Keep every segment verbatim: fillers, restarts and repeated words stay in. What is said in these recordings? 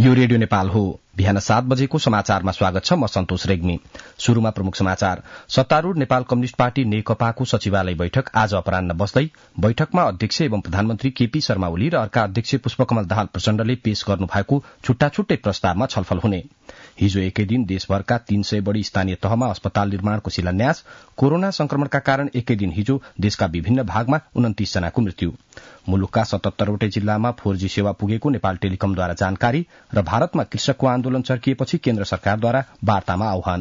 यो रेडियो नेपाल हो। बिहान सात बजेको समाचारमा स्वागत छ। म सन्तोष रेग्मी। शुरूमा प्रमुख समाचार। सत्तारूढ़ नेपाल कम्युनिष्ट पार्टी नेकपाको सचिवालय बैठक आज अपराह्न बस्दै बैठकमा अध्यक्ष एवं प्रधानमन्त्री केपी शर्मा ओली र अर्का अध्यक्ष पुष्पकमल दाहाल प्रचण्डले पेश गर्नु भएको छुट्टा छुट्टै प्रस्तावमा छलफल हुने। हिजो एकै दिन देशभरका तीन सय बढ़ी स्थानीय तहमा अस्पताल निर्माणको शिलान्यास। कोरोना संक्रमणका कारण एकै दिन हिजो देशका विभिन्न भागमा उन्तीस जनाको मृत्यु। मुलुकका सतहत्तरवटै जिल्लामा फोर जी सेवा पुगेको नेपाल टेलिकमद्वारा जानकारी र भारतमा कृषकको आन्दोलन चर्किएपछि केन्द्र सरकारद्वारा वार्तामा आह्वान।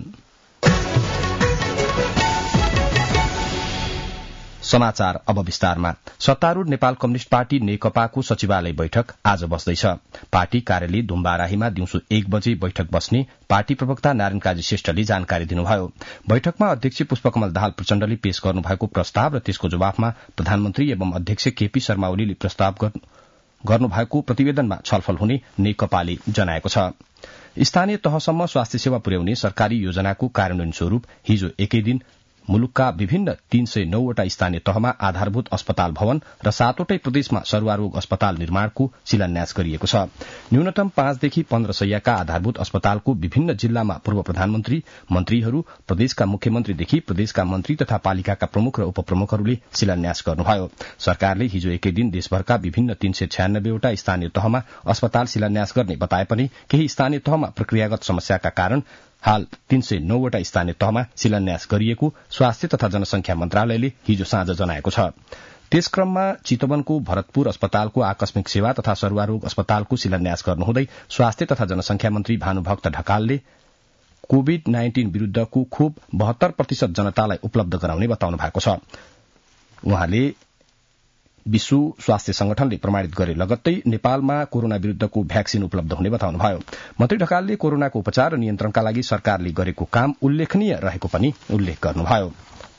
समाचार अब विस्तारमा। सत्तारूढ़ नेपाल कम्युनिष्ट पार्टी नेकपाको सचिवालय बैठक आज बस्दैछ। पार्टी कार्यालय धुम्बाराहीमा दिउँसो एक बजे बैठक बस्ने पार्टी प्रवक्ता नारायण काजी श्रेष्ठले जानकारी दिनुभयो। बैठकमा अध्यक्ष पुष्पकमल दाहाल प्रचण्डले पेश गर्नुभएको प्रस्ताव र त्यसको जवाफमा प्रधानमन्त्री एवं अध्यक्ष केपी शर्मा ओलीले प्रस्ताव गर्नुभएको प्रतिवेदनमा छलफल हुने नेकपाले जनाएको छ। स्थानीय तहसम्म स्वास्थ्य सेवा पुर्याउने सरकारी योजनाको कार्यान्वयन स्वरूप हिजो एकै दिन मुलुकका विभिन्न तीन सय नौवटा स्थानीय तहमा आधारभूत अस्पताल भवन र सातवटै प्रदेशमा सरुवारोग अस्पताल निर्माणको शिलान्यास गरिएको छ। न्यूनतम पाँचदेखि पन्ध्र सयका आधारभूत अस्पतालको विभिन्न जिल्लामा पूर्व प्रधानमन्त्री, मन्त्रीहरू, प्रदेशका मुख्यमन्त्रीदेखि प्रदेशका मन्त्री तथा पालिकाका प्रमुख र उपप्रमुखहरूले शिलान्यास गर्नुभयो। सरकारले हिजो एकै दिन देशभरका विभिन्न तीन सय छ्यानब्बेवटा स्थानीय तहमा अस्पताल शिलान्यास गर्ने बताए पनि केही स्थानीय तहमा प्रक्रियागत समस्याका कारण हाल तीन सय नौवटा स्थानीय तहमा शिलान्यास गरिएको स्वास्थ्य तथा जनसंख्या मन्त्रालयले हिजो साँझ जनाएको छ। त्यसक्रममा चितवनको भरतपुर अस्पतालको आकस्मिक सेवा तथा सरुवारोग अस्पतालको शिलान्यास गर्नुहुँदै स्वास्थ्य तथा जनसंख्या मन्त्री भानुभक्त ढकालले कोविड नाइन्टीन विरूद्धको खोप बहत्तर प्रतिशत जनतालाई उपलब्ध गराउने बताउनु भएको छ। उहाँले विश्व स्वास्थ्य संगठनले प्रमाणित गरे लगत्तै नेपालमा कोरोना विरूद्धको भ्याक्सिन उपलब्ध हुने बताउनुभयो। मन्त्री ढकालले कोरोनाको उपचार र नियन्त्रणका लागि सरकारले गरेको काम उल्लेखनीय रहेको पनि उल्लेख गर्नुभयो।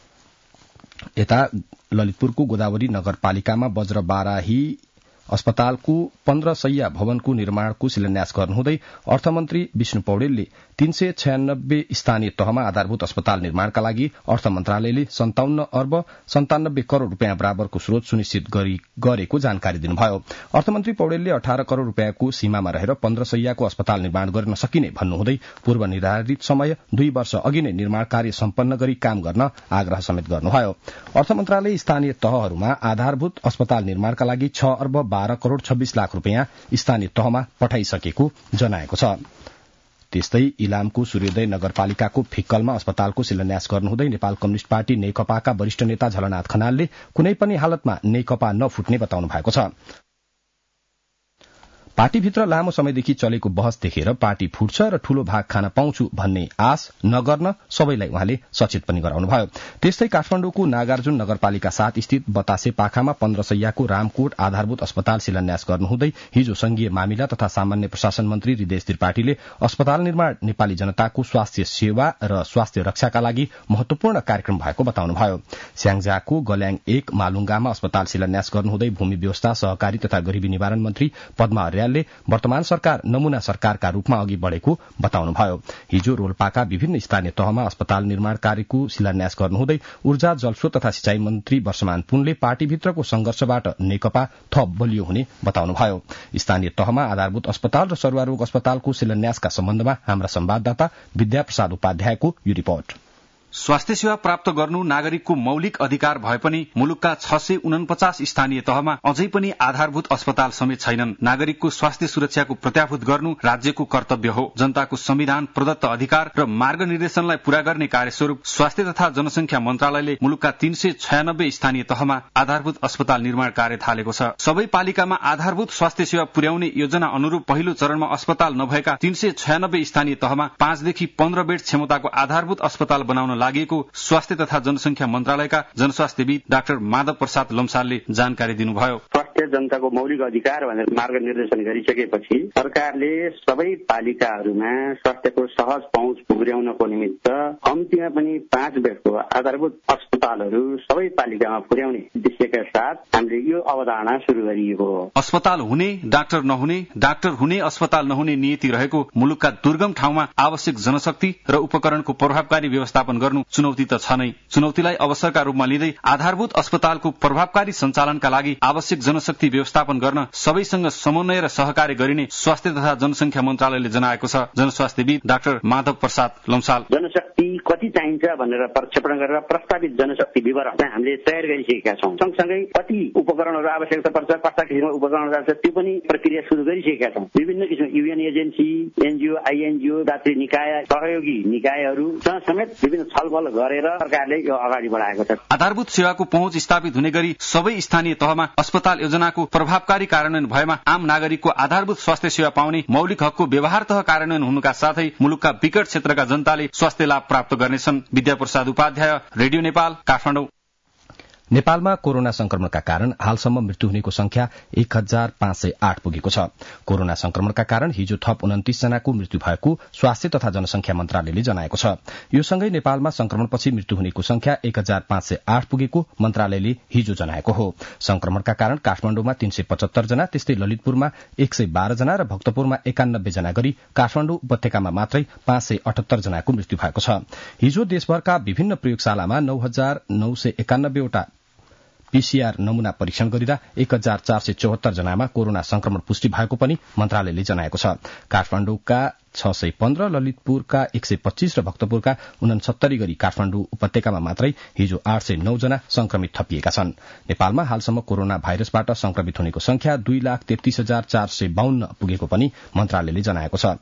यता ललितपुरको गोदावरी नगरपालिकामा वज्रबाराही अस्पतालको पन्ध्र सयया भवनको निर्माणको शिलान्यास गर्नुहुँदै अर्थमन्त्री विष्णु पौडेलले तीन सय छ्यानब्बे स्थानीय तहमा आधारभूत अस्पताल निर्माणका लागि अर्थ मन्त्रालयले सन्ताउन्न अर्ब सन्तानब्बे करोड़ रूपियाँ बराबरको स्रोत सुनिश्चित गरेको जानकारी दिनुभयो। अर्थमन्त्री पौडेलले अठार करोड़ रूपियाँको सीमामा रहेर पन्ध्र सययाको अस्पताल निर्माण गर्न सकिने भन्नुहुँदै पूर्व निर्धारित समय दुई वर्ष अघि नै निर्माण कार्य सम्पन्न गरी काम गर्न आग्रह समेत गर्नुभयो। अर्थ मन्त्रालय स्थानीय तहहरूमा आधारभूत अस्पताल निर्माणका लागि छ अर्ब बाह्र करोड़ छब्बीस लाख रूपियाँ स्थानीय तहमा पठाइसकेको जनाएको छ। त्यस्तै इलामको सूर्योदय नगरपालिकाको फिक्कलमा अस्पतालको शिलान्यास गर्नुहुँदै नेपाल कम्युनिष्ट पार्टी नेकपाका वरिष्ठ नेता झलनाथ खनालले कुनै पनि हालतमा नेकपा नफुट्ने बताउनु भएको छ। पार्टीभित्र लामो समयदेखि चलेको बहस देखेर पार्टी फुट्छ र ठूलो भाग खान पाउँछु भन्ने आश नगर्न सबैलाई उहाँले सचेत पनि गराउनुभयो। त्यस्तै काठमाडौँको नागार्जुन नगरपालिका सात स्थित बतासे पाखामा पन्ध्र सययाको रामकोट आधारभूत अस्पताल शिलान्यास गर्नुहुँदै हिजो संघीय मामिला तथा सामान्य प्रशासन मन्त्री हृदय त्रिपाठीले अस्पताल निर्माण नेपाली जनताको स्वास्थ्य सेवा र स्वास्थ्य रक्षाका लागि महत्वपूर्ण कार्यक्रम भएको बताउनुभयो। स्याङ्जाको गल्याङ एक मालुङ्गामा अस्पताल शिलान्यास गर्नुहुँदै भूमि व्यवस्था, सहकारी तथा गरीबी निवारण मन्त्री पद्मा अर्याल वर्तमान सरकार नमूना सरकारका रूपमा अघि बढ़ेको बताउनुभयो। हिजो रोल्पाका विभिन्न स्थानीय तहमा अस्पताल निर्माण कार्यको शिलान्यास गर्नुहुँदै ऊर्जा, जलस्रोत तथा सिंचाई मन्त्री वर्षमान पुनले पार्टीभित्रको संघर्षबाट नेकपा थप बलियो हुने बताउनुभयो। स्थानीय तहमा आधारभूत अस्पताल र सरुवारोग अस्पतालको शिलान्यासका सम्बन्धमा हाम्रा संवाददाता विद्याप्रसाद उपाध्यायको यो रिपोर्ट। स्वास्थ्य सेवा प्राप्त गर्नु नागरिकको मौलिक अधिकार भए पनि मुलुकका छ सय उनपचास स्थानीय तहमा अझै पनि आधारभूत अस्पताल समेत छैनन्। नागरिकको स्वास्थ्य सुरक्षाको प्रत्याभूत गर्नु राज्यको कर्तव्य हो। जनताको संविधान प्रदत्त अधिकार र मार्ग निर्देशनलाई पूरा गर्ने कार्यस्वरूप स्वास्थ्य तथा जनसंख्या मन्त्रालयले मुलुकका तीन सय छयानब्बे स्थानीय तहमा आधारभूत अस्पताल निर्माण कार्य थालेको छ। सबै पालिकामा आधारभूत स्वास्थ्य सेवा पुर्याउने योजना अनुरूप पहिलो चरणमा अस्पताल नभएका तीन सय छयानब्बे स्थानीय तहमा पाँचदेखि पन्ध्र बेड क्षमताको आधारभूत अस्पताल बनाउन लागेको स्वास्थ्य तथा जनसंख्या मन्त्रालयका जनस्वास्थ्यविद डाक्टर माधव प्रसाद लम्सालले जानकारी दिनुभयो। स्वास्थ्य जनताको मौलिक अधिकार भनेर मार्ग निर्देशन गरिसकेपछि सरकारले सबै पालिकाहरूमा स्वास्थ्यको सहज पहुँच पुर्याउनको निमित्त कम्तीमा पनि पाँच बेडको आधारभूत अस्पतालहरू सबै पालिकामा पुर्याउने उद्देश्यका साथ हामीले यो अवधारणा शुरू गरिएको हो। अस्पताल हुने, डाक्टर नहुने, डाक्टर हुने, अस्पताल नहुने नीति रहेको मुलुकका दुर्गम ठाउँमा आवश्यक जनशक्ति र उपकरणको प्रभावकारी व्यवस्थापन गर्नु चुनौती त छ नै। चुनौतीलाई अवसरका रूपमा लिँदै आधारभूत अस्पतालको प्रभावकारी सञ्चालनका लागि आवश्यक जनशक्ति जनशक्ति व्यवस्थापन गर्न सबैसँग समन्वय र सहकार्य गरिने स्वास्थ्य तथा जनसंख्या मन्त्रालयले जनाएको छ। जनस्वास्थ्यविद डाक्टर माधव प्रसाद लम्साल जनशक्ति कति चाहिन्छ भनेर प्रक्षेपण गरेर प्रस्तावित जनशक्ति विवरण हामीले तयार गरिसकेका छौं। सँगसँगै कति उपकरणहरू आवश्यकता पर्छ, कस्ता किसिमका उपकरणहरू आवश्यक त्यो पनि प्रक्रिया सुरु गरिसकेका छौं। विभिन्न किसिमका युएन एजेन्सी, एनजीओ, आईएनजीओ, दात्री निकाय, सहयोगी निकायहरूसँग समेत विभिन्न छलफल गरेर सरकारले यो अगाडि बढाएको छ। आधारभूत सेवाको पहुँच स्थापित हुने गरी सबै स्थानीय तहमा अस्पताल योजनाको प्रभावकारी कार्यान्वयन भएमा आम नागरिकको आधारभूत स्वास्थ्य सेवा पाउने मौलिक हकको व्यवहारतः कार्यान्वयन हुनुका साथै मुलुकका विकट क्षेत्रका जनताले स्वास्थ्य लाभ प्राप्त गर्नेछन्। विद्याप्रसाद उपाध्याय, रेडियो नेपाल, काठमाडौँ। नेपालमा कोरोना संक्रमणका कारण हालसम्म मृत्यु हुनेको संख्या एक हजार पाँच सय आठ पुगेको छ। कोरोना संक्रमणका कारण हिजो थप उन्तिस जनाको मृत्यु भएको स्वास्थ्य तथा जनसंख्या मन्त्रालयले जनाएको छ। यो सँगै नेपालमा संक्रमणपछि मृत्यु हुनेको संख्या एक हजार पाँच सय आठ पुगेको मन्त्रालयले हिजो जनाएको हो। संक्रमणका कारण काठमाडौँमा तीन सय पचहत्तर जना, त्यस्तै ललितपुरमा एक सय बाह्र जना र भक्तपुरमा एकानब्बे जना गरी काठमाडौँ उपत्यकामा मात्रै पाँच सय अठहत्तर जनाको मृत्यु भएको छ। हिजो देशभरका विभिन्न प्रयोगशालामा नौ हजार नौ सय एकानब्बेवटा पीसीआर नमूना परीक्षण गरिँदा एक हजार चार सय चौहत्तर जनामा कोरोना संक्रमण पुष्टि भएको पनि मन्त्रालयले जनाएको छ। काठमाडौँका छ सय पन्ध्र, ललितपुरका एक सय पच्चीस र भक्तपुरका उनसत्तरी गरी काठमाडौँ उपत्यकामा मात्रै हिजो आठ सय नौ जना संक्रमित थपिएका छन्। नेपालमा हालसम्म कोरोना भाइरसबाट संक्रमित हुनेको संख्या दुई लाख तेत्तीस हजार चार सय बाहन्न पुगेको पनि मन्त्रालयले जनाएको छ।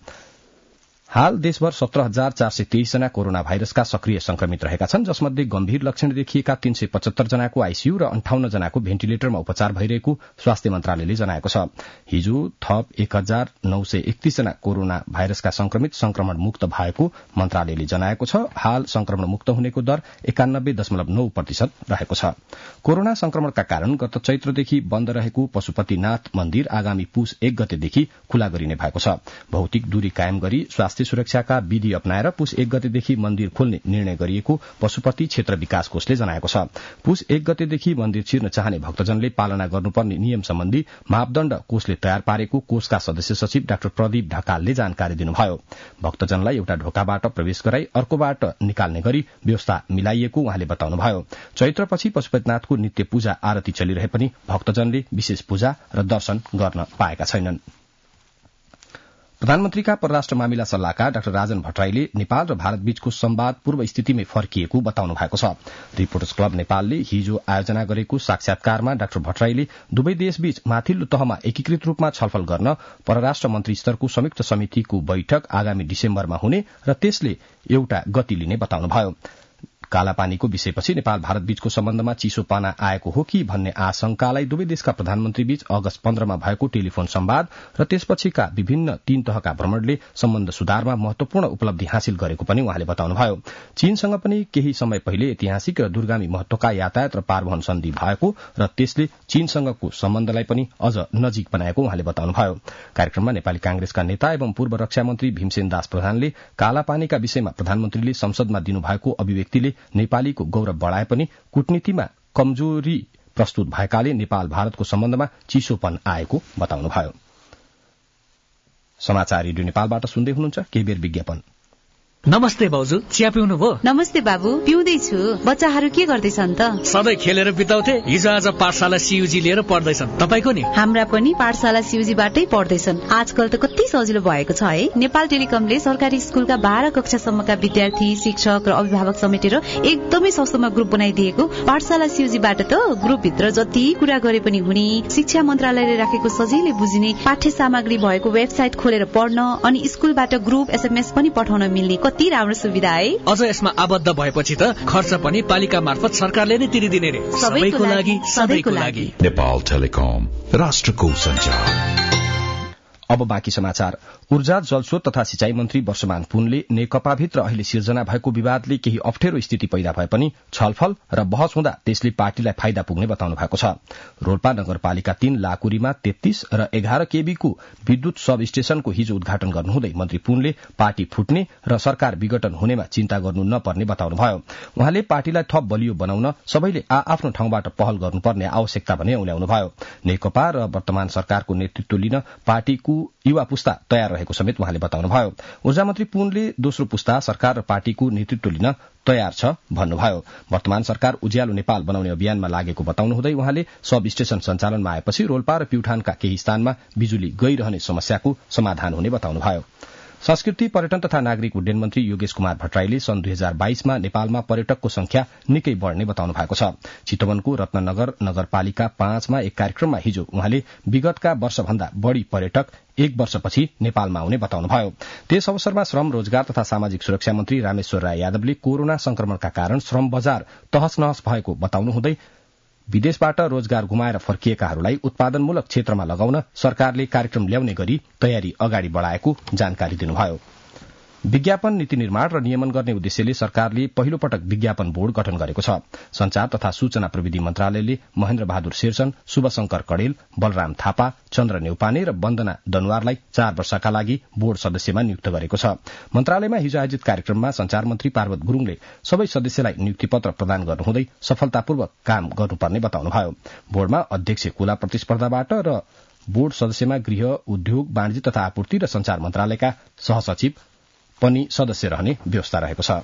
हाल देशभर सत्र हजार चार सय तेइस जना कोरोना भाइरसका सक्रिय संक्रमित रहेका छन्, जसमध्ये गम्भीर लक्षण देखिएका तीन सय पचहत्तर जनाको आईसीयू र अन्ठाउन्न जनाको भेन्टिलेटरमा उपचार भइरहेको स्वास्थ्य मन्त्रालयले जनाएको छ। हिजो थप एक हजार नौ सय एकतीस जना कोरोना भाइरसका संक्रमित संक्रमण मुक्त भएको मन्त्रालयले जनाएको छ। हाल संक्रमण मुक्त हुनेको दर एकानब्बे दशमलव नौ प्रतिशत रहेको छ। कोरोना संक्रमणका कारण गत चैत्रदेखि बन्द रहेको पशुपतिनाथ मन्दिर आगामी पुस एक गतेदेखि खुला गरिने भएको छ। भौतिक दूरी कायम गरी स्वास्थ्य सुरक्षाका विधि अपनाएर पुस एक गतेदेखि मन्दिर खोल्ने निर्णय गरिएको पशुपति क्षेत्र विकास कोषले जनाएको छ। पुस एक गतेदेखि मन्दिर छिर्न चाहने भक्तजनले पालना गर्नुपर्ने नियम सम्बन्धी मापदण्ड कोषले तयार पारेको कोषका सदस्य सचिव डाक्टर प्रदीप ढकालले जानकारी दिनुभयो। भक्तजनलाई एउटा ढोकाबाट प्रवेश गराई अर्कोबाट निकाल्ने गरी व्यवस्था मिलाइएको उहाँले बताउनुभयो। चैत्रपछि पशुपतिनाथको नित्य पूजा आरती चलिरहे पनि भक्तजनले विशेष पूजा र दर्शन गर्न पाएका छैनन्। प्रधानमन्त्रीका परराष्ट्र मामिला सल्लाहकार डाक्टर राजन भट्टराईले नेपाल र भारत बीचको संवाद पूर्व स्थितिमै फर्किएको बताउनु भएको छ। रिपोर्टर्स क्लब नेपालले हिजो आयोजना गरेको साक्षात्कारमा डाक्टर भट्टराईले दुवै देशबीच माथिल्लो तहमा एकीकृत रूपमा छलफल गर्न परराष्ट्र मन्त्री स्तरको संयुक्त समितिको बैठक आगामी डिसेम्बरमा हुने र त्यसले एउटा गति लिने बताउनुभयो। कालापानीको विषयपछि नेपाल भारत बीचको सम्बन्धमा चिसोपना आएको हो कि भन्ने आशंकालाई दुवै देशका प्रधानमन्त्री बीच अगस्त पन्ध्रमा भएको टेलिफोन संवाद र त्यसपछिका विभिन्न तीन तहका भ्रमणले सम्बन्ध सुधारमा महत्वपूर्ण उपलब्धि हासिल गरेको पनि उहाँले बताउनुभयो। चीनसँग पनि केही समय पहिले ऐतिहासिक र दूरगामी महत्वका यातायात र पारवहन सन्धि भएको र त्यसले चीनसँगको सम्बन्धलाई पनि अझ नजिक बनाएको उहाँले बताउनुभयो। कार्यक्रममा नेपाली कांग्रेसका नेता एवं पूर्व रक्षा मन्त्री भीमसेन दास प्रधानले कालापानीका विषयमा प्रधानमन्त्रीले संसदमा दिनुभएको अभिव्यक्तिले नेपालीको गौरव बढ़ाए पनि कूटनीतिमा कमजोरी प्रस्तुत भएकाले नेपाल भारतको सम्बन्धमा चिसोपन आएको बताउनुभयो। समाचार रेडियो नेपालबाट सुन्दै हुनुहुन्छ। केही बेर विज्ञापन। नमस्ते भाउजू, चिया पिउनु भो? नमस्ते बाबु, पिउँदैछु। बच्चाहरू के गर्दैछन् त? सधैँ खेलेर बिताउँथे, हिजो आज पाठशाला सीयूजी लिएर पढ्दैछन्। तपाईको नि? हाम्रा पनि पाठशाला सीयूजीबाटै पढ्दैछन्। आजकल त कति सजिलो भएको छ है। नेपाल टेलिकमले सरकारी स्कुलका बाह्र कक्षासम्मका विद्यार्थी, शिक्षक र अभिभावक समेटेर एकदमै सस्तोमा ग्रुप बनाइदिएको। पाठशाला सीयूजीबाट त ग्रुपभित्र जति कुरा गरे पनि हुने, शिक्षा मन्त्रालयले राखेको सजिलै बुझिने पाठ्य सामग्री भएको वेबसाइट खोलेर पढ्न अनि स्कुलबाट ग्रुप एसएमएस पनि पठाउन मिल्ने कति राम्रो सुविधा है। अझ यसमा आबद्ध भएपछि त खर्च पनि पालिका मार्फत सरकारले नै तिरिदिने रे। सबैको लागि, सधैँको लागि। नेपाल टेलिकम, राष्ट्रको सञ्चार। अब बाँकी समाचार। ऊर्जा, जलस्रोत तथा सिंचाई मन्त्री वर्षमान पुनले नेकपाभित्र अहिले सिर्जना भएको विवादले केही अप्ठ्यारो स्थिति पैदा भए पनि छलफल र बहस हुँदा त्यसले पार्टीलाई फाइदा पुग्ने बताउनु भएको छ। रोल्पा नगरपालिका तीन लाकुरीमा तेत्तीस र एघार केबीको विद्युत सब स्टेशनको हिजो उद्घाटन गर्नुहुँदै मन्त्री पुनले पार्टी फुट्ने र सरकार विघटन हुनेमा चिन्ता गर्नु नपर्ने बताउनुभयो। उहाँले पार्टीलाई थप बलियो बनाउन सबैले आ आफ्नो ठाउँबाट पहल गर्नुपर्ने आवश्यकता भने औल्याउनुभयो। नेकपा र वर्तमान सरकारको नेतृत्व लिन पार्टीको युवा पुस्ता तयार रहेको समेत उहाँले बताउनुभयो। ऊर्जा मन्त्री पुनले दोस्रो पुस्ता सरकार र पार्टीको नेतृत्व लिन तयार छ भन्नुभयो। वर्तमान सरकार उज्यालो नेपाल बनाउने अभियानमा लागेको बताउनुहुँदै उहाँले सब स्टेशन सञ्चालनमा आएपछि रोल्पा र प्युठानका केही स्थानमा बिजुली गइरहने समस्याको समाधान हुने बताउनुभयो। संस्कृति पर्यटन तथा नागरिक उड्डयन मन्त्री योगेश कुमार भट्टराईले सन् दुई हजार बाइसमा नेपालमा पर्यटकको संख्या निकै बढ़ने बताउनु भएको छ। चितवनको रत्ननगर नगरपालिका पाँचमा एक कार्यक्रममा हिजो उहाँले विगतका वर्षभन्दा बढ़ी पर्यटक एक वर्षपछि नेपालमा आउने बताउनुभयो। त्यस अवसरमा श्रम रोजगार तथा सामाजिक सुरक्षा मन्त्री रामेश्वर राय यादवले कोरोना संक्रमणका कारण श्रम बजार तहस नहस भएको बताउनुहुँदै विदेशबाट रोजगार गुमाएर फर्किएकाहरूलाई उत्पादनमूलक क्षेत्रमा लगाउन सरकारले कार्यक्रम ल्याउने गरी तयारी अगाडि बढ़ाएको जानकारी दिनुभयो। विज्ञापन नीति निर्माण र नियमन गर्ने उद्देश्यले सरकारले पहिलो पटक विज्ञापन बोर्ड गठन गरेको छ। संचार तथा सूचना प्रविधि मन्त्रालयले महेन्द्र बहादुर शेरचन, शुभशंकर कडेल, बलराम थापा, चन्द्र नेउपाने र वन्दना दनुवारलाई चार वर्षका लागि बोर्ड सदस्यमा नियुक्त गरेको छ। मन्त्रालयमा हिजो आयोजित कार्यक्रममा संचार मन्त्री पार्वत गुरूङले सबै सदस्यलाई नियुक्ति पत्र प्रदान गर्नुहुँदै सफलतापूर्वक काम गर्नुपर्ने बताउनुभयो। बोर्डमा अध्यक्ष खुला प्रतिस्पर्धाबाट र बोर्ड सदस्यमा गृह, उद्योग, वाणिज्य तथा आपूर्ति र संचार मन्त्रालयका सहसचिव पनि सदस्य रहने व्यवस्था रहेको छ।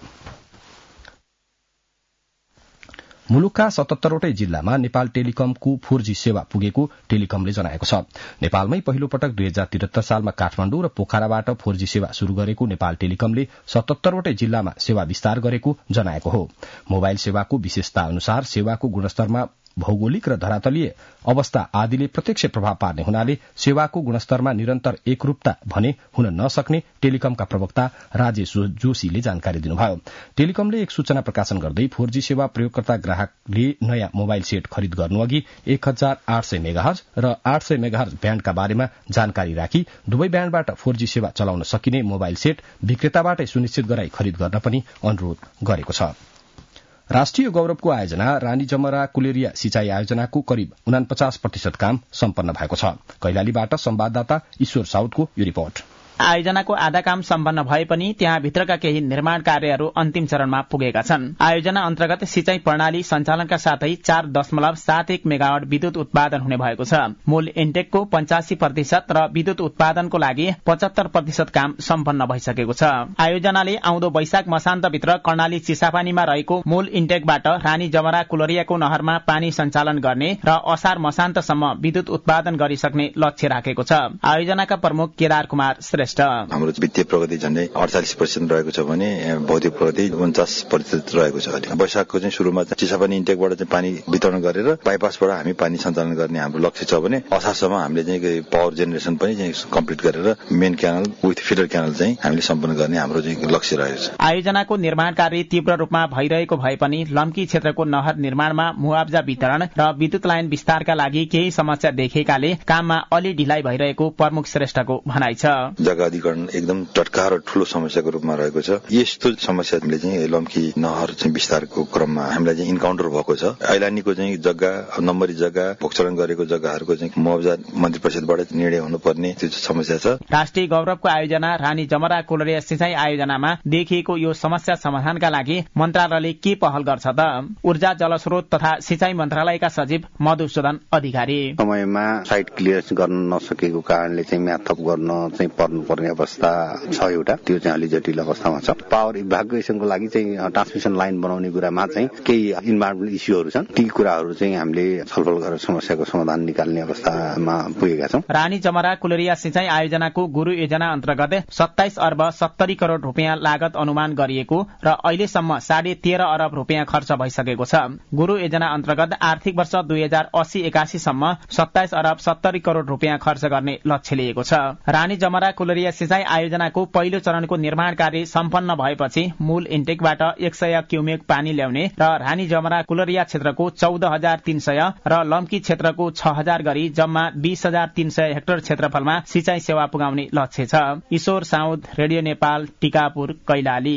मुलुकका सतहत्तरवटै जिल्लामा नेपाल टेलिकमको फोर जी सेवा पुगेको टेलिकमले जनाएको छ। नेपालमै पहिलो पटक दुई हजार त्रिहत्तर सालमा काठमाण्डु र पोखराबाट फोर जी सेवा शुरू गरेको नेपाल टेलिकमले सतहत्तरवटै जिल्लामा सेवा विस्तार गरेको जनाएको हो। मोबाइल सेवाको विशेषता अनुसार सेवाको गुणस्तरमा भौगोलिक र धरातलीय अवस्था आदिले प्रत्यक्ष प्रभाव पार्ने हुनाले सेवाको गुणस्तरमा निरन्तर एकरूपता भने हुन नसक्ने टेलिकमका प्रवक्ता राजेश जोशीले जानकारी दिनुभयो। टेलिकमले एक सूचना प्रकाशन गर्दै फोर जी सेवा प्रयोगकर्ता ग्राहकले नयाँ मोबाइल सेट खरिद गर्नुअघि एक हजार आठ सय मेगाहर्ज र आठ सय मेगाहर्ज ब्याण्डका बारेमा जानकारी राखी दुवै ब्याण्डबाट फोर जी सेवा चलाउन सकिने मोबाइल सेट विक्रेताबाटै सुनिश्चित गराई खरिद गर्न पनि अनुरोध गरेको छ। राष्ट्रिय गौरवको आयोजना रानी जमरा कुलेरिया सिंचाई आयोजनाको करिब उनापचास प्रतिशत काम सम्पन्न भएको छ। कैलालीबाट संवाददाता ईश्वर साउदको यो रिपोर्ट। आयोजनाको आधा काम सम्पन्न भए पनि त्यहाँ भित्रका केही निर्माण कार्यहरू अन्तिम चरणमा पुगेका छन्। आयोजना अन्तर्गत सिंचाई प्रणाली सञ्चालनका साथै चार दशमलव सात एक मेगावाट विद्युत उत्पादन हुने भएको छ। मूल इन्टेकको पञ्चासी प्रतिशत र विद्युत उत्पादनको लागि पचहत्तर प्रतिशत काम सम्पन्न भइसकेको छ। आयोजनाले आउँदो वैशाख मसान्तभित्र कर्णाली चिसापानीमा रहेको मूल इन्टेकबाट रानी जमरा कुलरियाको नहरमा पानी सञ्चालन गर्ने र असार मसान्तसम्म विद्युत उत्पादन गरिसक्ने लक्ष्य राखेको छ। आयोजनाका प्रमुख केदार कुमार श्रेष्ठ हाम्रो वित्तीय प्रगति झन्डै अडचालिस प्रतिशत रहेको छ भने भौतिक प्रगति उन्चास प्रतिशत रहेको छ। वैशाखको चाहिँ सुरुमा चिसापानी इन्टेकबाट चाहिँ पानी वितरण गरेर बाइपासबाट हामी पानी सञ्चालन गर्ने हाम्रो लक्ष्य छ भने असारसम्म हामीले चाहिँ पावर जेनेरेसन पनि चाहिँ कम्प्लिट गरेर main canal with feeder canal चाहिँ हामीले सम्पन्न गर्ने हाम्रो चाहिँ लक्ष्य रहेको छ। आयोजनाको निर्माण कार्य तीव्र रूपमा भइरहेको भए पनि लम्की क्षेत्रको नहर निर्माणमा मुआवजा वितरण र विद्युत लाइन विस्तारका लागि केही समस्या देखेकाले काममा अलि ढिलाइ भइरहेको प्रमुख श्रेष्ठको भनाइ छ। जग्गा अधिग्रहण एकदम टटका र ठूलो समस्याको रूपमा रहेको छ। यस्तो समस्याले चाहिँ लम्की नहर चाहिँ विस्तारको क्रममा हामीलाई चाहिँ इन्काउन्टर भएको छ। ऐलानीको चाहिँ जग्गा नम्बरी जग्गा भोगचलन गरेको जग्गाहरूको चाहिँ मुआवजा मन्त्री परिषदबाट निर्णय हुनुपर्ने त्यो समस्या छ। राष्ट्रिय गौरवको आयोजना रानी जमरा कुलरिया सिंचाई आयोजनामा देखिएको यो समस्या समाधानका लागि मन्त्रालयले के पहल गर्छ त? ऊर्जा जलस्रोत तथा सिंचाई मन्त्रालयका सचिव मधुसूदन अधिकारी समयमा साइट क्लियर गर्न नसकेको कारणले चाहिँ म्याथ थप गर्न चाहिँ पर्ने अवस्था छ। एउटा त्यो चाहिँ अलि जटिल अवस्थामा छ। पावर इभ्याकुएसनको लागि चाहिँ ट्रान्समिसन लाइन बनाउने कुरामा चाहिँ केही इन्भाइरोमेन्टल इस्युहरू छन्। ती कुराहरू चाहिँ हामीले छलफल गरेर समस्याको समाधान निकाल्ने अवस्थामा पुगेका छौं। रानी जमरा कुलरिया सिंचाई आयोजनाको गुरु योजना अन्तर्गत सत्ताइस अर्ब सत्तरी करोड़ रूपियाँ लागत अनुमान गरिएको र अहिलेसम्म साढे तेह्र अरब रूपियाँ खर्च भइसकेको छ। गुरु योजना अन्तर्गत आर्थिक वर्ष दुई हजार अस्सी एकासी सम्म सत्ताइस अरब सत्तरी करोड़ रूपियाँ खर्च गर्ने लक्ष्य लिएको छ। रानी जमरा कुलरिया सिंचाई आयोजनाको पहिलो चरणको निर्माण कार्य सम्पन्न भएपछि मूल इन्टेकबाट एक सय क्युमेक पानी ल्याउने र रानी जमरा कुलरिया क्षेत्रको चौध हजार तीन सय र लम्की क्षेत्रको छ हजार गरी जम्मा बीस हजार तीन सय हेक्टर क्षेत्रफलमा सिंचाई सेवा पुगाउने लक्ष्य छ। ईश्वर साउद, रेडियो नेपाल, टिकापुर, कैलाली।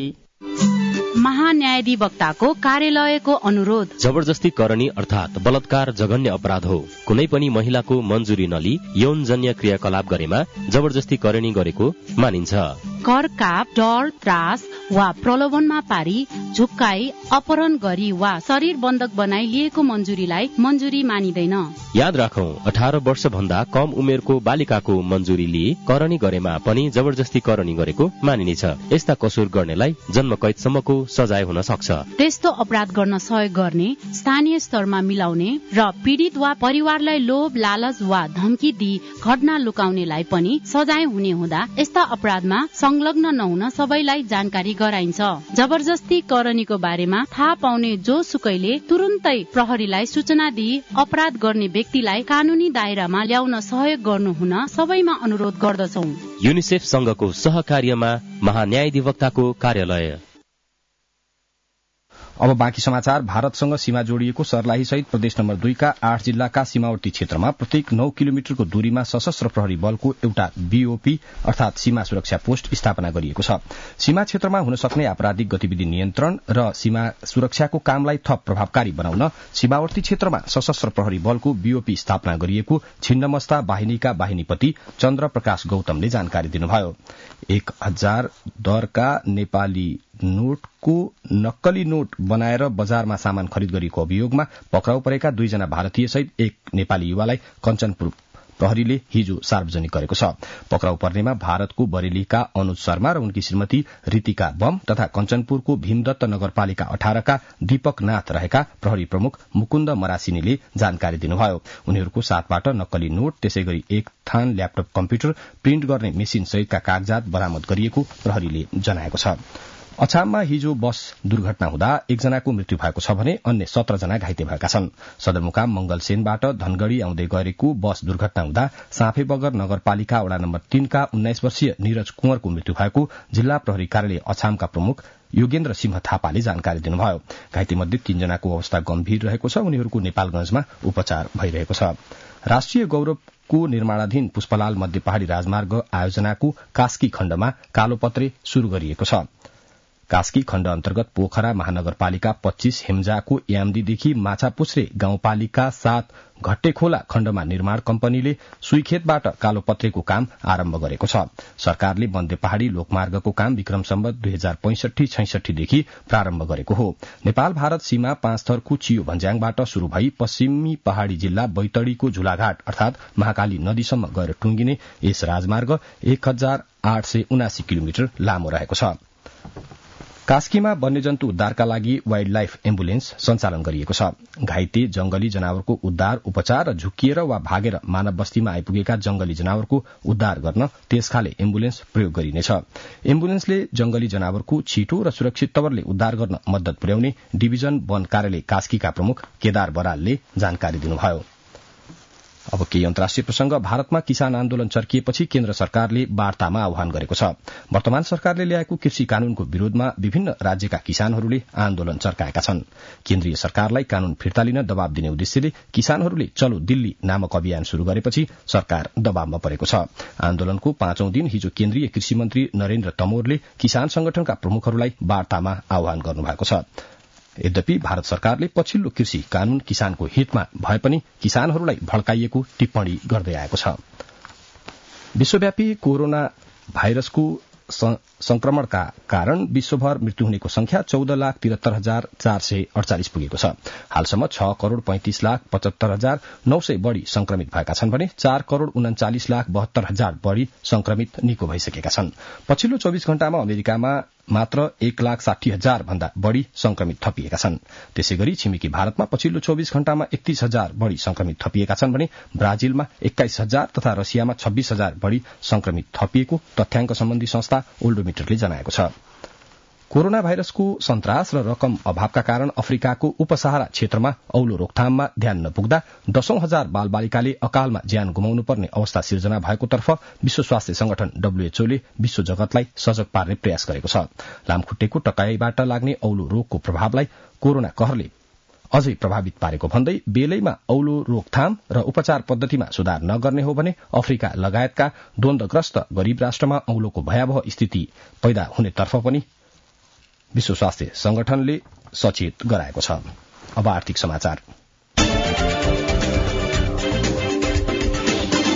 महान्यायाधिवक्ताको कार्यालयको अनुरोध। जबरजस्ती करणी अर्थात बलात्कार जघन्य अपराध हो। कुनै पनि महिलाको मन्जुरी नलिई यौनजन्य क्रियाकलाप गरेमा जबरजस्ती करणी गरेको मानिन्छ। कर काप, डर, त्रास वा प्रलोभनमा पारी, झुक्काई, अपहरण गरी वा शरीर बन्धक बनाई लिएको मन्जुरीलाई मन्जुरी मानिदैन। याद राखौं, अठार वर्ष भन्दा कम उमेरको बालिकाको मन्जुरी लिए करणी गरेमा पनि जबरजस्ती करणी गरेको मानिनेछ। यस्ता कसुर गर्नेलाई जन्म कैदसम्मको सजाय हुन सक्छ। त्यस्तो अपराध गर्न सहयोग गर्ने, स्थानीय स्तरमा मिलाउने र पीडित वा परिवारलाई लोभ, लालच वा धम्की दिई घटना लुकाउनेलाई पनि सजाय हुने हुँदा यस्ता अपराधमा संलग्न नहुन सबैलाई जानकारी गराइन्छ। जबरजस्ती करनीको बारेमा थाहा पाउने जो सुकैले तुरुन्तै प्रहरीलाई सूचना दिई अपराध गर्ने व्यक्तिलाई कानूनी दायरामा ल्याउन सहयोग गर्नु हुन सबैमा अनुरोध गर्दछौं। युनिसेफ संघको सहकार्यमा महान्यायाधिवक्ताको कार्यालय। अब बाँकी समाचार। भारतसँग सीमा जोडिएको सर्लाही सहित प्रदेश नम्बर दुईका आठ जिल्लाका सीमावर्ती क्षेत्रमा प्रत्येक नौ किलोमिटरको दूरीमा सशस्त्र प्रहरी बलको एउटा बीओपी अर्थात सीमा सुरक्षा पोस्ट स्थापना गरिएको छ। सीमा क्षेत्रमा हुन सक्ने आपराधिक गतिविधि नियन्त्रण र सीमा सुरक्षाको कामलाई थप प्रभावकारी बनाउन सीमावर्ती क्षेत्रमा सशस्त्र प्रहरी बलको बीओपी स्थापना गरिएको छिन्नमस्ता वाहिनीका वाहिनीपति चन्द्र प्रकाश गौतमले जानकारी दिनुभयो। एक हजार दरका नेपाली नोटको नक्कली नोट बनाएर बजारमा सामान खरिद गरिएको अभियोगमा पक्राउ परेका दुईजना भारतीय सहित एक नेपाली युवालाई कञ्चनपुर प्रहरीले हिजो सार्वजनिक गरेको छ। पक्राउ पर्नेमा भारतको बरेलीका अनुज शर्मा र उनकी श्रीमती रितिका बम तथा कञ्चनपुरको भीमदत्त नगरपालिका अठारका दीपक नाथ रहेका प्रहरी प्रमुख मुकुन्द मरासिनीले जानकारी दिनुभयो। उनीहरूको साथबाट नक्कली नोट, त्यसैगरी एक थान ल्यापटप कम्प्युटर, प्रिन्ट गर्ने मेसिन सहितका कागजात बरामद गरिएको प्रहरीले जनाएको छ। अछाममा हिजो बस दुर्घटना हुँदा एकजनाको मृत्यु भएको छ भने अन्य सत्र जना घाइते भएका छन्। सदरमुकाम मंगलसेनबाट धनगढ़ी आउँदै गरेको बस दुर्घटना हुँदा साँफेबगर नगरपालिका वडा नम्बर तीनका उन्नाइस वर्षीय निरज कुंवरको मृत्यु भएको जिल्ला प्रहरी कार्यालय अछामका प्रमुख योगेन्द्र सिंह थापाले जानकारी दिनुभयो। घाइते मध्ये तीनजनाको अवस्था गम्भीर रहेको छ। उनीहरूको नेपालगंजमा उपचार भइरहेको छ। राष्ट्रिय गौरवको निर्माणाधीन पुष्पलाल मध्य पहाड़ी राजमार्ग आयोजनाको कास्की खण्डमा कालोपत्रे शुरू गरिएको छ। कास्की खण्ड अन्तर्गत पोखरा महानगरपालिका पच्चीस हेम्जाको यामदीदेखि माछापुछ्रे गाउँपालिका सात घट्टेखोला खण्डमा निर्माण कम्पनीले सुईखेतबाट कालोपत्रेको काम आरम्भ गरेको छ। सरकारले मध्य पहाड़ी लोकमार्गको काम विक्रम सम्वत दुई हजार पैंसठी छैसठीदेखि प्रारम्भ गरेको हो। नेपाल भारत सीमा पाँच थरको चियो भन्ज्याङबाट शुरू भई पश्चिमी पहाड़ी जिल्ला बैतडीको झुलाघाट अर्थात महाकाली नदीसम्म गएर टुंगिने यस राजमार्ग एक हजार आठ सय उनासी किलोमिटर लामो रहेको छ। कास्कीमा वन्यजन्तु उद्धारका लागि वाइल्ड लाइफ एम्बुलेन्स सञ्चालन गरिएको छ। घाइते जंगली जनावरको उद्धार, उपचार र झुक्किएर वा भागेर मानव बस्तीमा आइपुगेका जंगली जनावरको उद्धार गर्न त्यसखाले एम्बुलेन्स प्रयोग गरिनेछ। एम्बुलेन्सले जंगली जनावरको छिटो र सुरक्षित तवरले उद्धार गर्न मद्दत पुर्याउने डिभिजन वन कार्यालय कास्कीका प्रमुख केदार बरालले जानकारी दिनुभयो। अब केही अन्तर्राष्ट्रिय प्रसंग। भारतमा किसान आन्दोलन चर्किएपछि केन्द्र सरकारले वार्तामा आह्वान गरेको छ। वर्तमान सरकारले ल्याएको कृषि कानूनको विरोधमा विभिन्न राज्यका किसानहरूले आन्दोलन चर्काएका छन्। केन्द्रीय सरकारलाई कानून फिर्ता लिन दबाव दिने उद्देश्यले किसानहरूले चलो दिल्ली नामक अभियान शुरू गरेपछि सरकार दबावमा परेको छ। आन्दोलनको पाँचौं दिन हिजो केन्द्रीय कृषि मन्त्री नरेन्द्र तमोरले किसान संगठनका प्रमुखहरूलाई वार्तामा आह्वान गर्नुभएको छ। यद्यपि भारत सरकारले पछिल्लो कृषि कानून किसानको हितमा भए पनि किसानहरूलाई भड्काइएको टिप्पणी गर्दै आएको छ। विश्वव्यापी कोरोना भाइरसको संक्रमणका कारण विश्वभर मृत्यु हुनेको संख्या चौध लाख तिहत्तर हजार चार सय अडचालिस पुगेको छ। हालसम्म छ करोड़ पैंतिस लाख पचहत्तर हजार नौ सय बढ़ी संक्रमित भएका छन् भने चार करोड़ उन्चालिस लाख बहत्तर हजार बढ़ी संक्रमित निको भइसकेका छन्। पछिल्लो चौबीस घण्टामा अमेरिकामा मात्र एक लाख साठी हजार भन्दा बढ़ी संक्रमित थपिएका छन्। त्यसै गरी छिमेकी भारतमा पछिल्लो चौबीस घण्टामा एकतीस हजार बढ़ी संक्रमित थपिएका छन् भने ब्राजिलमा एक्काइस हजार तथा रसियामा छब्बीस हजार बढ़ी संक्रमित थपिएको तथ्याङ्क सम्बन्धी संस्था ओल्डोमिटरले जनाएको छ। कोरोना भाइरसको सन्तास र रकम अभावका कारण अफ्रिकाको उपसहारा क्षेत्रमा औलो रोकथाममा ध्यान नपुग्दा दशौं हजार बाल बालिकाले अकालमा ज्यान गुमाउनु पर्ने अवस्था सिर्जना भएको तर्फ विश्व स्वास्थ्य संगठन डब्ल्यूएचओले विश्व जगतलाई सजग पार्ने प्रयास गरेको छ। लामखुट्टेको टकाईबाट लाग्ने औलो रोगको प्रभावलाई कोरोना कहरले अझै प्रभावित पारेको भन्दै बेलैमा औलो रोकथाम र उपचार पद्धतिमा सुधार नगर्ने हो भने अफ्रिका लगायतका द्वन्द्वग्रस्त गरीब राष्ट्रमा औलोको भयावह स्थिति पैदा हुनेतर्फ पनि विश्व स्वास्थ्य संगठनले सचेत गराएको छ। अब आर्थिक समाचार।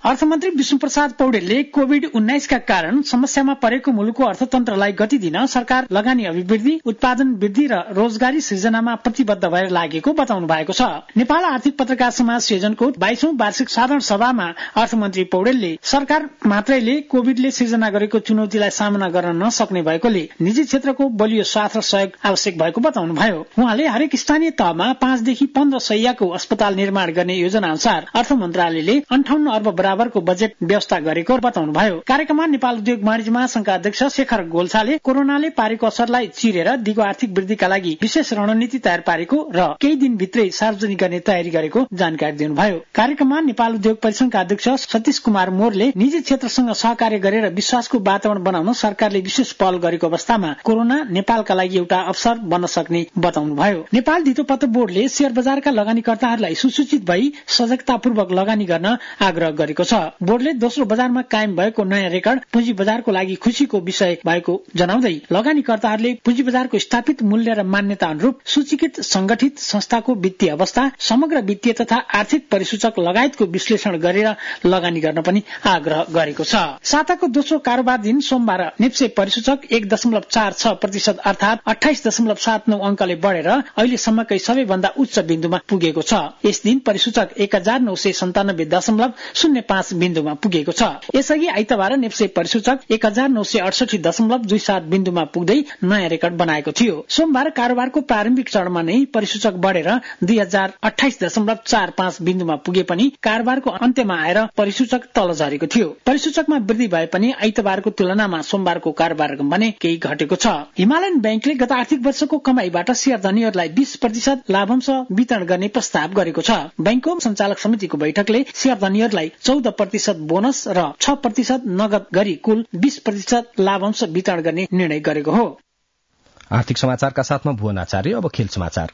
अर्थमन्त्री विष्णुप्रसाद पौडेलले कोविड उन्नाइसका कारण समस्यामा परेको मुलुकको अर्थतन्त्रलाई गति दिन सरकार लगानी अभिवृद्धि, उत्पादन वृद्धि र रोजगारी सृजनामा प्रतिबद्ध भएर लागेको बताउनु भएको छ। नेपाल आर्थिक पत्रकार समाज संयोजनको बाइसौं वार्षिक साधारण सभामा अर्थमन्त्री पौडेलले सरकार मात्रैले कोविडले सृजना गरेको चुनौतीलाई सामना गर्न नसक्ने भएकोले निजी क्षेत्रको बलियो साथ र सहयोग आवश्यक भएको बताउनुभयो। उहाँले हरेक स्थानीय तहमा पाँचदेखि पन्ध्र सयको अस्पताल निर्माण गर्ने योजना अनुसार अर्थ मन्त्रालयले अन्ठाउन्न अर्ब बराबरको बजेट व्यवस्था गरेको बताउनुभयो। कार्यक्रममा नेपाल उद्योग वाणिज्य महासंघका अध्यक्ष शेखर गोल्छाले कोरोनाले पारेको असरलाई चिरेर दिगो आर्थिक वृद्धिका लागि विशेष रणनीति तयार पारेको र केही दिनभित्रै सार्वजनिक गर्ने तयारी गरेको जानकारी दिनुभयो। कार्यक्रममा नेपाल उद्योग परिसंघका अध्यक्ष सतीश कुमार मोरले निजी क्षेत्रसँग सहकार्य गरेर विश्वासको वातावरण बनाउन सरकारले विशेष पहल गरेको अवस्थामा कोरोना नेपालका लागि एउटा अवसर बन्न सक्ने बताउनुभयो। नेपाल धितोपत्र बोर्डले शेयर बजारका लगानीकर्ताहरूलाई सुसूचित भई सजगतापूर्वक लगानी गर्न आग्रह गरेको छ। बोर्डले दोस्रो बजारमा कायम भएको नयाँ रेकर्ड पुँजी बजारको लागि खुशीको विषय भएको जनाउँदै लगानीकर्ताहरूले पुँजी बजारको स्थापित मूल्य र मान्यता अनुरूप सूचीकृत संगठित संस्थाको वित्तीय अवस्था, समग्र वित्तीय तथा आर्थिक परिसूचक लगायतको विश्लेषण गरेर लगानी गर्न पनि आग्रह गरेको छ। साताको दोस्रो कारोबार दिन सोमबार नेप्से परिसूचक एक दशमलव चार छ प्रतिशत अर्थात अठाइस दशमलव सात नौ अंकले बढ़ेर अहिलेसम्मकै सबैभन्दा उच्च बिन्दुमा पुगेको छ। यस दिन परिसूचक एक हजार नौ सय सन्तानब्बे दशमलव शून्य पाँच बिन्दुमा पुगेको छ। यसअघि आइतबार नेप्से परिसूचक एक हजार नौ सय अडसठी दशमलव दुई सात बिन्दुमा पुग्दै नयाँ रेकर्ड बनाएको थियो। सोमबार कारोबारको प्रारम्भिक चरणमा नै परिसूचक बढ़ेर दुई हजार अठाइस दशमलव चार पाँच बिन्दुमा पुगे पनि कारोबारको अन्त्यमा आएर परिसूचक तल झरेको थियो। परिसूचकमा वृद्धि भए पनि आइतबारको तुलनामा सोमबारको कारोबार भने केही घटेको छ। हिमालयन ब्याङ्कले गत आर्थिक वर्षको कमाईबाट शेयर धनीहरूलाई बीस प्रतिशत लाभांश वितरण गर्ने प्रस्ताव गरेको छ। बैंकको संचालक समितिको बैठकले शेयर धनीहरूलाई चौध प्रतिशत बोनस र छ प्रतिशत नगद गरी कुल बीस प्रतिशत लाभांश वितरण गर्ने निर्णय गरेको हो। आर्थिक समाचारका साथमा भुवन आचार्य। अब खेल समाचार।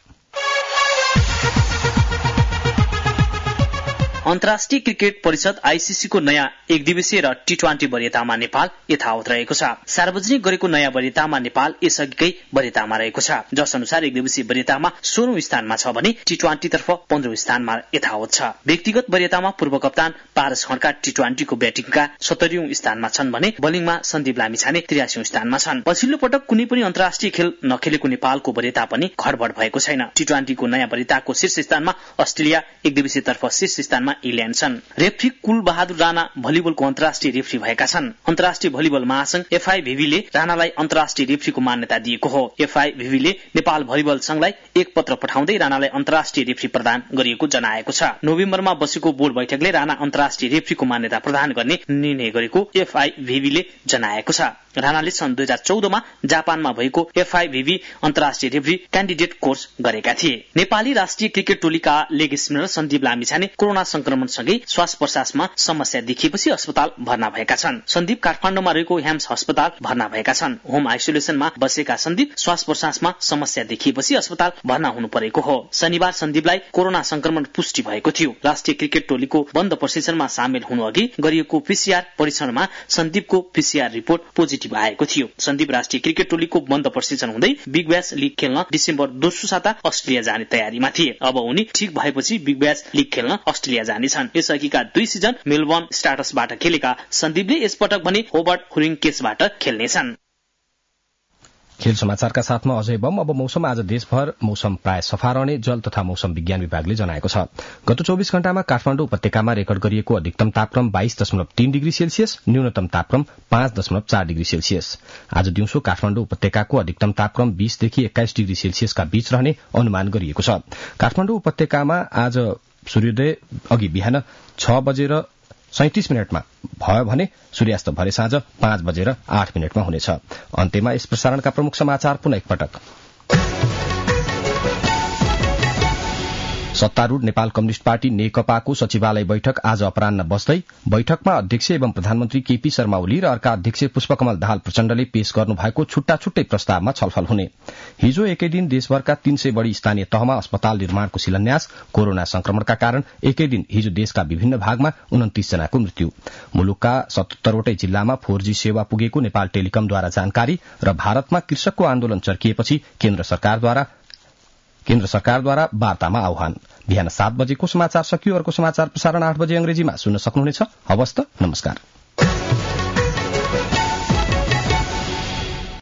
अन्तर्राष्ट्रिय क्रिकेट परिषद आईसीसी को नयाँ एक दिवसीय र टी ट्वेन्टी वरियतामा नेपाल यथावत रहेको छ। सार्वजनिक गरेको नयाँ वरियतामा नेपाल यसअघिकै वरियतामा रहेको छ, जस अनुसार एक दिवसीय वरियतामा सोह्रौं स्थानमा छ भने टी ट्वेन्टी तर्फ पन्ध्रौं स्थानमा यथावत छ। व्यक्तिगत वरियतामा पूर्व कप्तान पारस खड्का टी ट्वेन्टीको ब्याटिङका सत्तरीौं स्थानमा छन् भने बलिङमा सन्दीप लामिछाने त्रियासीौं स्थानमा छन्। पछिल्लो पटक कुनै पनि अन्तर्राष्ट्रिय खेल नखेलेको नेपालको वरियता पनि खडबड भएको छैन। टी ट्वेन्टीको नयाँ वरियताको शीर्ष स्थानमा अस्ट्रेलिया, एक दिवसीय तर्फ शीर्ष स्थानमा इंग्ल्याण्ड छन्। रेफ्री कुल बहादुर राणा भलिबलको अन्तर्राष्ट्रिय रेफ्री भएका छन्। अन्तर्राष्ट्रिय भलिबल महासंघ एफआईभीले राणालाई अन्तर्राष्ट्रिय रेफ्रीको मान्यता दिएको हो। एफआईभीले नेपाल भलिबल संघलाई एक पत्र पठाउँदै राणालाई अन्तर्राष्ट्रिय रेफ्री प्रदान गरिएको जनाएको छ। नोभेम्बरमा बसेको बोर्ड बैठकले राणा अन्तर्राष्ट्रिय रेफ्रीको मान्यता प्रदान गर्ने निर्णय गरेको एफआईभीले जनाएको छ। राणाले सन् दुई हजार चौधमा जापानमा भएको एफआईभीभी अन्तर्राष्ट्रिय रेफ्री क्यान्डिडेट कोर्स गरेका थिए। नेपाली राष्ट्रिय क्रिकेट टोलीका leg spinner Sandeep Lamichhane corona संक्रमणसँगै श्वास प्रश्वासमा समस्या देखिएपछि अस्पताल भर्ना भएका छन्। सन्दीप काठमाडौँमा रहेको ह्याम्स अस्पताल भर्ना भएका छन्। होम आइसोलेसनमा बसेका सन्दीप श्वास प्रश्वासमा समस्या देखिएपछि अस्पताल भर्ना हुनु परेको हो। शनिबार सन्दीपलाई कोरोना संक्रमण पुष्टि भएको थियो। राष्ट्रिय क्रिकेट टोलीको बन्द प्रशिक्षणमा सामेल हुनु अघि गरिएको पीसीआर परीक्षणमा सन्दीपको पीसीआर रिपोर्ट पोजिटिभ आएको थियो। सन्दीप राष्ट्रिय क्रिकेट टोलीको बन्द प्रशिक्षण हुँदै बिग ब्याश लीग खेल्न डिसेम्बर दोस्रो साता अस्ट्रेलिया जाने तयारीमा थिए। अब उनी ठीक भएपछि बिग ब्याश लीग खेल्न अस्ट्रेलिया जानेछन्। यसअघिका दुई सिजन मेलबर्न स्टार्सबाट खेलेका सन्दीपले यसपटक भने होबर्ट हुरिकेन्सबाट खेल्नेछन्। खेल समाचारका साथमा अजय बम। अब मौसम। आज देशभर मौसम प्राय सफा रहने जल तथा मौसम विज्ञान विभागले जनाएको छ। गत चौबिस घण्टामा काठमाडौँ उपत्यकामा रेकर्ड गरिएको अधिकतम तापक्रम बाइस दशमलव तीन डिग्री सेल्सियस, न्यूनतम तापक्रम पाँच दशमलव चार डिग्री सेल्सियस। आज दिउँसो काठमाडौँ उपत्यकाको अधिकतम तापक्रम बीसदेखि एक्काइस डिग्री सेल्सियसका बीच रहने अनुमान गरिएको छ। काठमाडौँ उपत्यकामा आज सूर्योदय अघि बिहान छ बजेर सैंतिस मिनटमा भयो भने सूर्यास्त भरे साँझ पाँच बजेर आठ मिनटमा हुनेछ। अन्त्यमा यस प्रसारणका प्रमुख समाचार पुनः एकपटक। सत्तारूढ़ नेपाल कम्युनिष्ट पार्टी नेकपाको सचिवालय बैठक आज अपराह्न बस्दै बैठकमा अध्यक्ष एवं प्रधानमन्त्री केपी शर्मा ओली र अर्का अध्यक्ष पुष्पकमल दाहाल प्रचण्डले पेश गर्नु भएको छुट्टा छुट्टै प्रस्तावमा छलफल हुने। हिजो एकै दिन देशभरका तीन सय बढ़ी स्थानीय तहमा अस्पताल निर्माणको शिलान्यास। कोरोना संक्रमणका कारण एकै दिन हिजो देशका विभिन्न भागमा उन्तीस जनाको मृत्यु। मुलुकका सतहत्तरवटै जिल्लामा फोर जी सेवा पुगेको नेपाल टेलिकमद्वारा जानकारी। र भारतमा कृषकको आन्दोलन चर्किएपछि केन्द्र सरकारद्वारा केन्द्र सरकारद्वारा वार्तामा आह्वान। बिहान सात बजेको समाचार सकियो। अर्को समाचार प्रसारण आठ बजे अंग्रेजीमा सुन्न सक्नुहुनेछ। हवस् त, नमस्कार।